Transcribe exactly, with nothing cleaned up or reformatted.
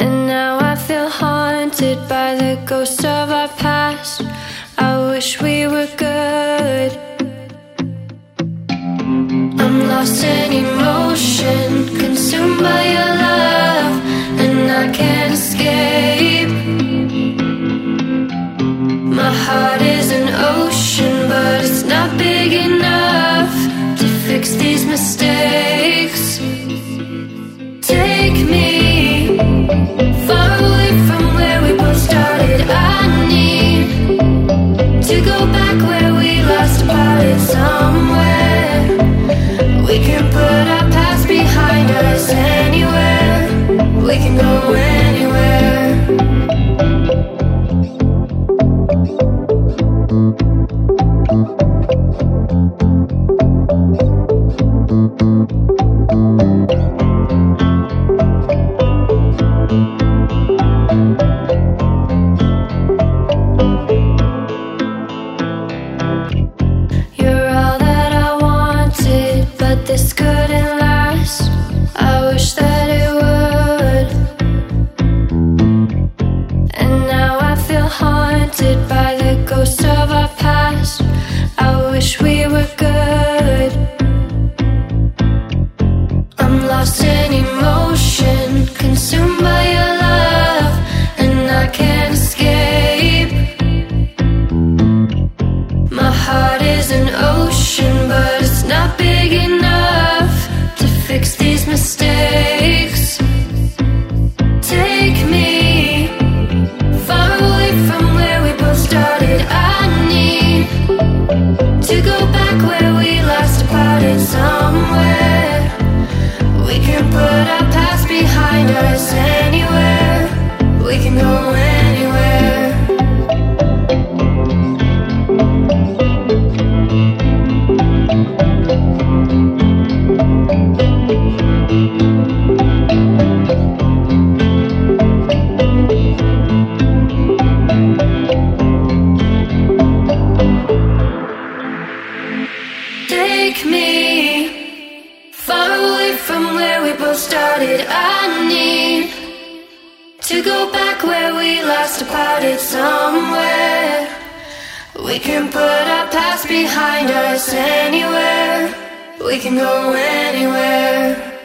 And now I feel haunted by the ghosts of our past. I wish we were good. I'm lost in emotion, consumed by your love, and I can't escape. My heart is an ocean, but it's not big enough to fix these mistakes. Take me far away from where we both started. I need to go back where we last parted somewhere. We can put our past behind us anywhere. We can go anywhere. This couldn't last. I wish that it would. And now I feel haunted by the ghosts of our past. I wish we were good. I'm lost in emotion, consumed by your love, and I can't escape. My heart is an ocean, but it's not big enough to fix these mistakes. Take me far away from where we both started. I need to go back where we last parted somewhere. We can put our past behind us anywhere. We can go anywhere. Take me far away from where we both started. I need to go back where we last parted somewhere. We can put our past behind us anywhere. We can go anywhere.